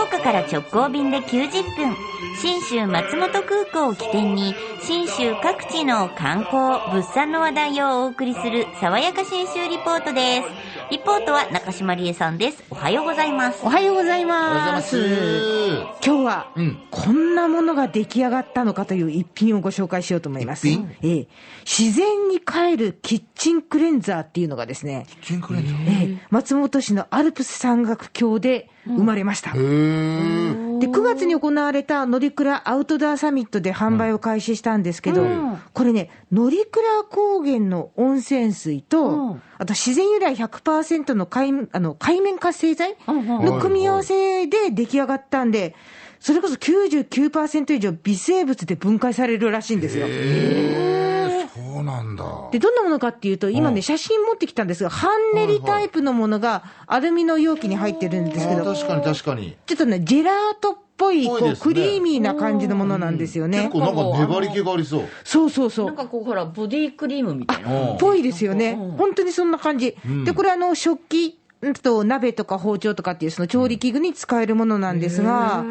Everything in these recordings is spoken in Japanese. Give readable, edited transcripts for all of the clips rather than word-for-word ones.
岡から直行便で90分、信州松本空港を起点に信州各地の観光物産の話題をお送りする爽やか信州リポートです。リポートは中島理恵さんです。おはようございます。 おはようございます。今日は、こんなものが出来上がったのかという一品をご紹介しようと思います。自然に帰るキッチンクレンザーっていうのがですね、 キッチンクレンザー、 松本市のアルプス山岳橋で生まれました。で、9月に行われた乗鞍アウトドアサミットで販売を開始したんですけど、これね、乗鞍高原の温泉水と、あと自然由来 100% の海面活性剤の組み合わせで出来上がったんで、それこそ 99% 以上微生物で分解されるらしいんですよ。 そうなんだ。 で、どんなものかっていうと、今ね、写真持ってきたんですが、半練りタイプのものがアルミの容器に入ってるんですけど、 確かに確かに。 ちょっとね、ジェラートっぽい、こうクリーミーな感じのものなんですよね。 結構なんか粘り気がありそう。 そうそうそう。 なんかこうほらボディクリームみたいな。 ぽいですよね。本当にそんな感じ。で、これ食器と鍋とか包丁とかっていうその調理器具に使えるものなんですが、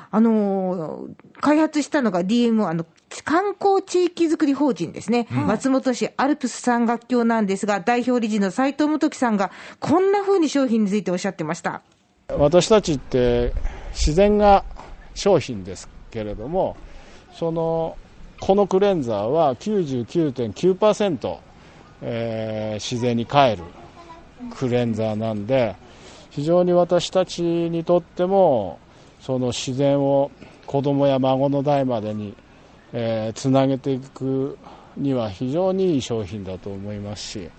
開発したのが DMO、観光地域づくり法人ですね、松本市アルプス山岳橋なんですが、代表理事の斉藤元樹さんがこんな風に商品についておっしゃってました。 私たちって自然が商品ですけれども、このクレンザーは 99.9%、自然に帰るクレンザーなんで、非常に私たちにとってもその自然を子供や孫の代までに、つなげていくには非常にいい商品だと思いますし、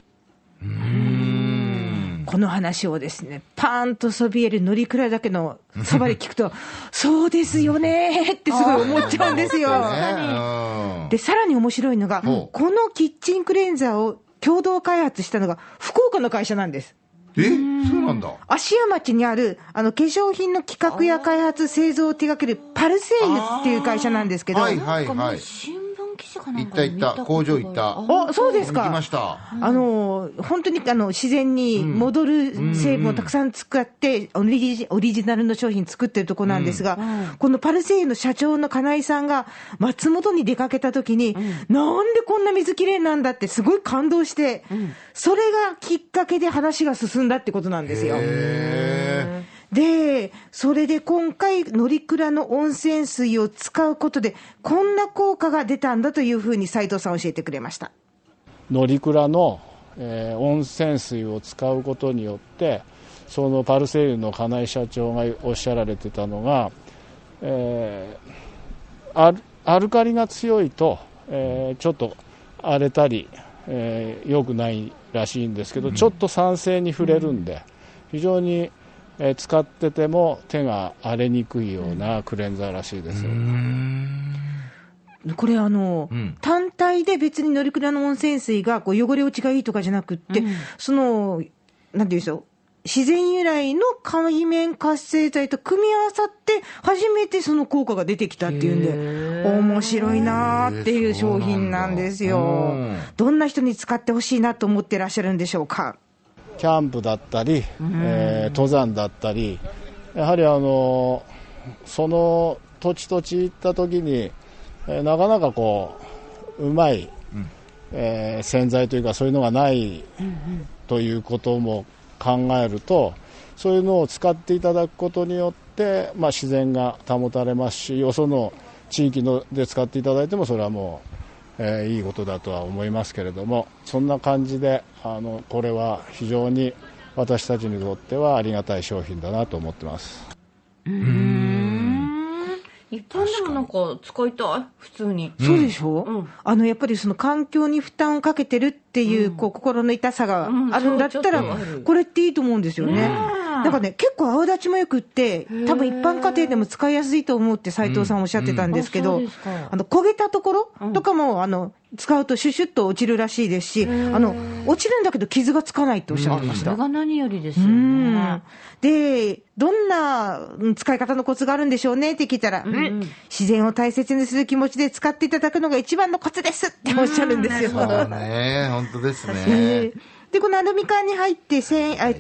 この話をですね、パーンとそびえる乗鞍岳のそばで聞くとそうですよねってすごい思っちゃうんですよ。で、さらに面白いのが、このキッチンクレンザーを共同開発したのが福岡の会社なんです。 そうなんだ。 芦屋町にある化粧品の企画や開発製造を手掛けるパルセイユっていう会社なんですけど、 はいはいはい。行った工場行った。 そうですか。 行きました。 本当に自然に戻る成分をたくさん使ってオリジナルの商品作ってるとこなんですが、このパルセイユの社長の金井さんが松本に出かけた時に、なんでこんな水きれいなんだってすごい感動して、それがきっかけで話が進んだってことなんですよ。で、それで今回乗鞍の温泉水を使うことでこんな効果が出たんだというふうに斉藤さん教えてくれました。 乗鞍の、温泉水を使うことによって、そのパルセイユの金井社長がおっしゃられてたのが、アルカリが強いと、ちょっと荒れたり、良くないらしいんですけど、ちょっと酸性に触れるんで、非常に使ってても手が荒れにくいようなクレンザーらしいです。 これ単体で別に乗鞍の温泉水がこう汚れ落ちがいいとかじゃなくって、なんていうんでしょう、自然由来の海面活性剤と組み合わさって初めてその効果が出てきたっていうんで、面白いなっていう商品なんですよ。どんな人に使ってほしいなと思ってらっしゃるんでしょうか。 キャンプだったり、登山だったり、やはりその土地土地行った時に、なかなかうまい、洗剤というかそういうのがないということも考えると、そういうのを使っていただくことによって、自然が保たれますし、よその地域で使っていただいてもそれはもういいことだとは思いますけれども、そんな感じでこれは非常に私たちにとってはありがたい商品だなと思ってます。 一般でもなんか使いたい、普通に。 そうでしょ、やっぱりその環境に負担をかけてるっていう、心の痛さがあるんだったら、これっていいと思うんですよね。なんかね、結構泡立ちもよくって、多分一般家庭でも使いやすいと思うって斉藤さんおっしゃってたんですけど、焦げたところとかも使うとシュシュッと落ちるらしいですし、落ちるんだけど傷がつかないっておっしゃってました。 それが何よりですよね。 で、どんな使い方のコツがあるんでしょうねって聞いたら、自然を大切にする気持ちで使っていただくのが一番のコツですっておっしゃるんですよ。 そうね、本当ですね。 で、このアルミ缶に入って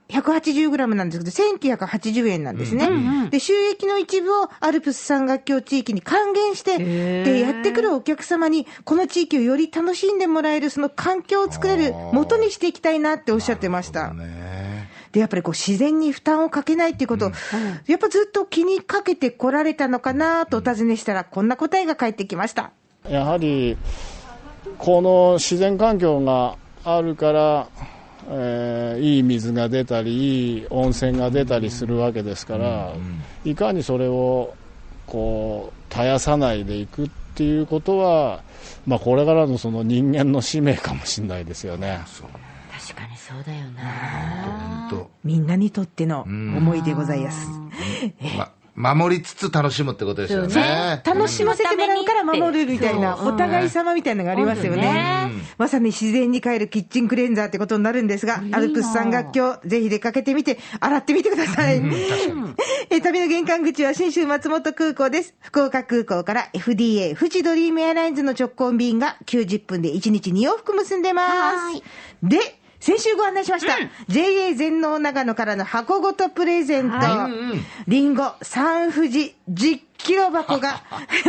180g なんですけど、1980円なんですね。で、収益の一部をアルプス山岳橋地域に還元して、で、やってくるお客様に、この地域をより楽しんでもらえる、その環境を作れる元にしていきたいなっておっしゃってました。で、やっぱりこう自然に負担をかけないっていうことを、やっぱずっと気にかけてこられたのかなとお尋ねしたら、こんな答えが返ってきました。 やはりこの自然環境があるから、いい水が出たりいい温泉が出たりするわけですから、いかにそれをこう絶やさないでいくっていうことは、これからのその人間の使命かもしれないですよね。 確かにそうだよな。 みんなにとっての思いでございます。 守りつつ楽しむってことですよね。 楽しませてもらうから守るみたいな、お互い様みたいなのがありますよね。まさに自然に帰るキッチンクレンザーってことになるんですが、アルプス山岳橋、ぜひ出かけてみて、洗ってみてください。旅の玄関口は信州松本空港です。福岡空港から FDA 富士ドリームエアラインズの直行便が90分で1日2往復結んでます。で、先週ご案内しました、JA 全農長野からの箱ごとプレゼント、リンゴ三富士10キロ箱が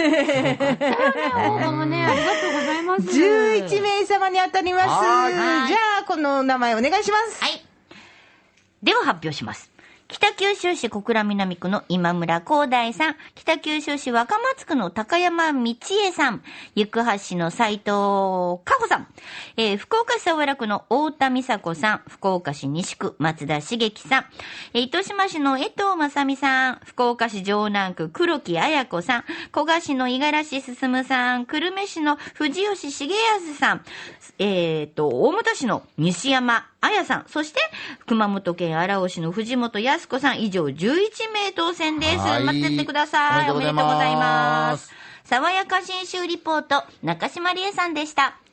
11名様に当たります。じゃあこの名前お願いします。 では発表します。北九州市小倉南区の今村光大さん、北九州市若松区の高山道恵さん、行橋市の斉藤加穂さん、福岡市早良区の太田美佐子さん、福岡市西区松田茂樹さん、糸島市の江藤正美さん、福岡市城南区黒木彩子さん、古賀市の五十嵐進さん、久留米市の藤吉重康さん、大牟田市の西山彩さん、そして熊本県荒尾市の藤本康子さん、以上11名当選です。待っててください。おめでとうございます。爽やか新州リポート、中島理恵さんでした。